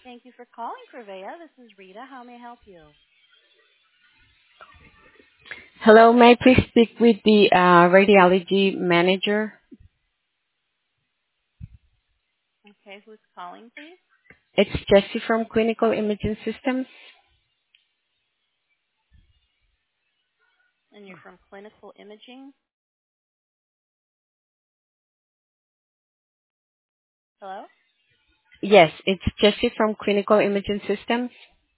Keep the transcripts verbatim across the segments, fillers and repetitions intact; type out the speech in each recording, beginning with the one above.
Thank you for calling Prevea. This is Rita. How may I help you? Hello, may I please speak with the uh, radiology manager? Okay, who's calling, please? It's Jessie from Clinical Imaging Systems. And you're from Clinical Imaging. Hello? Yes, it's Jessie from Clinical Imaging Systems.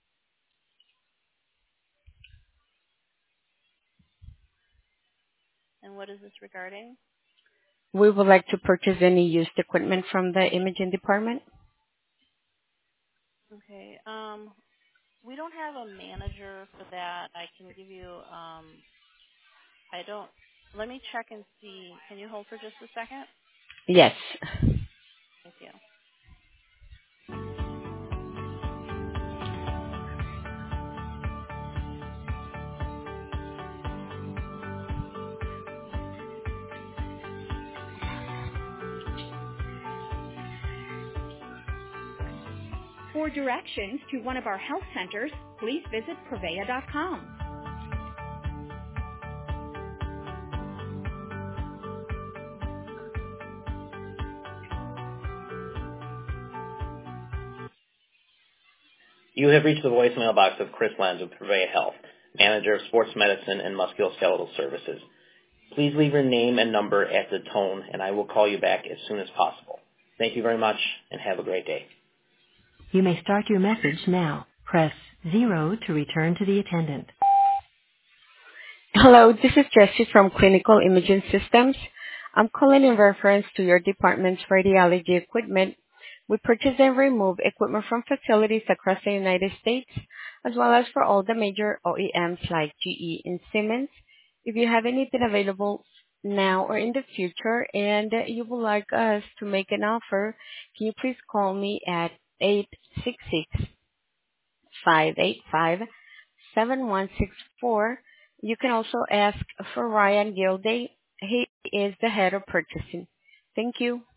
And what is this regarding? We would like to purchase any used equipment from the imaging department. Okay. Um, we don't have a manager for that. I can give you. Um, I don't. Let me check and see. Can you hold for just a second? Yes. Thank you. For directions to one of our health centers, please visit Prevea dot com. You have reached the voicemail box of Chris Lenz with Purveya Health, Manager of Sports Medicine and Musculoskeletal Services. Please leave your name and number at the tone, and I will call you back as soon as possible. Thank you very much, and have a great day. You may start your message now. Press zero to return to the attendant. Hello, this is Jessie from Clinical Imaging Systems. I'm calling in reference to your department's radiology equipment. We purchase and remove equipment from facilities across the United States, as well as for all the major O E Ms like G E and Siemens. If you have anything available now or in the future and you would like us to make an offer, can you please call me at eight six six, five eight five, seven one six four. You can also ask for Ryan Gilday. He is the head of purchasing. Thank you.